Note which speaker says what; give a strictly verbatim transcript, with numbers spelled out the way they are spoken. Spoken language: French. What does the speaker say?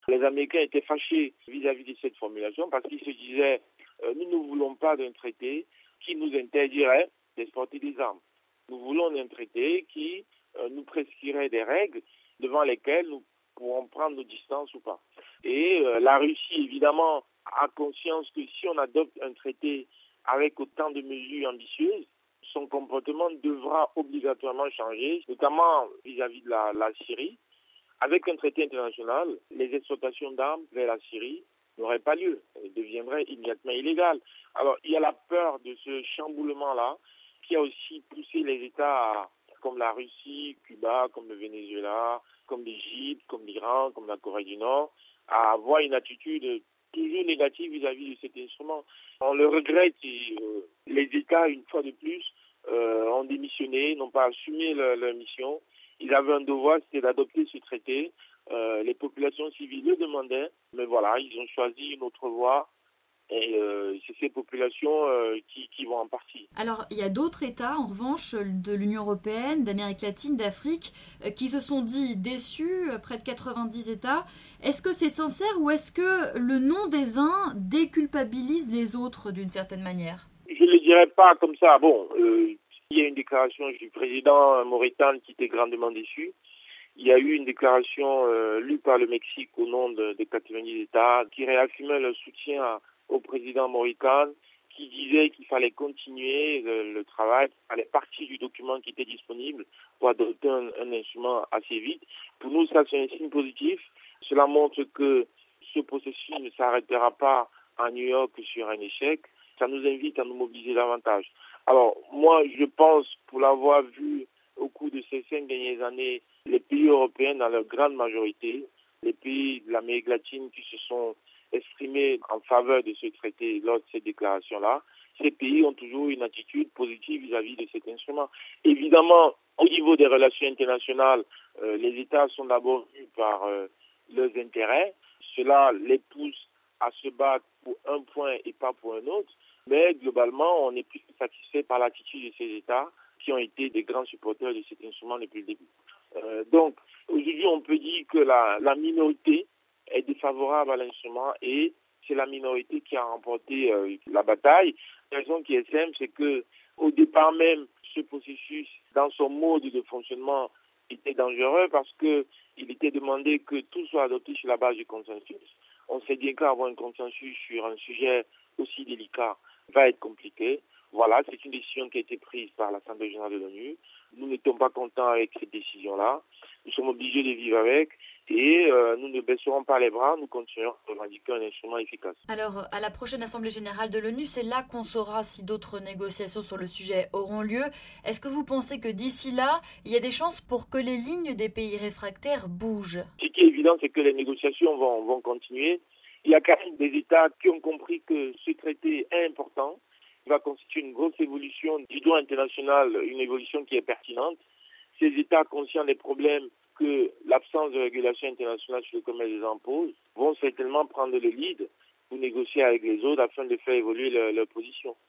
Speaker 1: Les Américains étaient fâchés vis-à-vis de cette formulation parce qu'ils se disaient euh, nous ne voulons pas d'un traité qui nous interdirait d'exporter des armes. Nous voulons un traité qui euh, nous prescrirait des règles devant lesquelles nous pourrons prendre nos distances ou pas. Et euh, la Russie, évidemment, a conscience que si on adopte un traité avec autant de mesures ambitieuses, son comportement devra obligatoirement changer, notamment vis-à-vis de la, la Syrie. Avec un traité international, les exportations d'armes vers la Syrie n'auraient pas lieu, elles deviendraient immédiatement illégales. Alors, il y a la peur de ce chamboulement-là qui a aussi poussé les États comme la Russie, Cuba, comme le Venezuela, comme l'Égypte, comme l'Iran, comme la Corée du Nord, à avoir une attitude toujours négative vis-à-vis de cet instrument. On le regrette et euh, les États, une fois de plus, euh, ont démissionné, n'ont pas assumé leur, leur mission. Ils avaient un devoir, c'était d'adopter ce traité. Euh, les populations civiles le demandaient, mais voilà, ils ont choisi une autre voie. Et euh, c'est ces populations euh, qui, qui vont en partie.
Speaker 2: Alors, il y a d'autres États, en revanche, de l'Union européenne, d'Amérique latine, d'Afrique, euh, qui se sont dit déçus, euh, près de quatre-vingt-dix États. Est-ce que c'est sincère ou est-ce que le nom des uns déculpabilise les autres d'une certaine manière?
Speaker 1: Je ne le dirais pas comme ça. Bon, euh, il y a une déclaration du président Mauritane qui était grandement déçu. Il y a eu une déclaration euh, lue par le Mexique au nom de, de quatre-vingt-dix États qui réaffirmait le soutien à, au président Mauritane, qui disait qu'il fallait continuer le, le travail, qu'il fallait partir du document qui était disponible pour adopter un, un instrument assez vite. Pour nous, ça c'est un signe positif. Cela montre que ce processus ne s'arrêtera pas à New York sur un échec. Ça nous invite à nous mobiliser davantage. Alors, moi, je pense, pour l'avoir vu au cours de ces cinq dernières années, les pays européens, dans leur grande majorité, les pays de l'Amérique latine qui se sont exprimés en faveur de ce traité lors de cette déclaration-là, ces pays ont toujours une attitude positive vis-à-vis de cet instrument. Évidemment, au niveau des relations internationales, euh, les États sont d'abord vus par euh, leurs intérêts. Cela les pousse à se battre pour un point et pas pour un autre. Mais globalement, on est plus satisfait par l'attitude de ces États qui ont été des grands supporters de cet instrument depuis le début. Euh, donc, aujourd'hui, on peut dire que la, la minorité est défavorable à l'instrument et c'est la minorité qui a remporté euh, la bataille. La raison qui est simple, c'est que au départ même, ce processus, dans son mode de fonctionnement, était dangereux parce que il était demandé que tout soit adopté sur la base du consensus. On sait bien qu'avoir un consensus sur un sujet aussi délicat va être compliqué. Voilà, c'est une décision qui a été prise par l'Assemblée générale de l'ONU. Nous n'étions pas contents avec cette décision-là. Nous sommes obligés de vivre avec et euh, nous ne baisserons pas les bras. Nous continuerons à revendiquer un instrument efficace.
Speaker 2: Alors, à la prochaine Assemblée générale de l'ONU, c'est là qu'on saura si d'autres négociations sur le sujet auront lieu. Est-ce que vous pensez que d'ici là, il y a des chances pour que les lignes des pays réfractaires bougent?
Speaker 1: Ce qui est évident, c'est que les négociations vont, vont continuer. Il y a quand même des États qui ont compris que ce traité est important. Il va constituer une grosse évolution du droit international, une évolution qui est pertinente. Ces États, conscients des problèmes que l'absence de régulation internationale sur le commerce des armes pose, vont certainement prendre le lead pour négocier avec les autres afin de faire évoluer leur, leur position.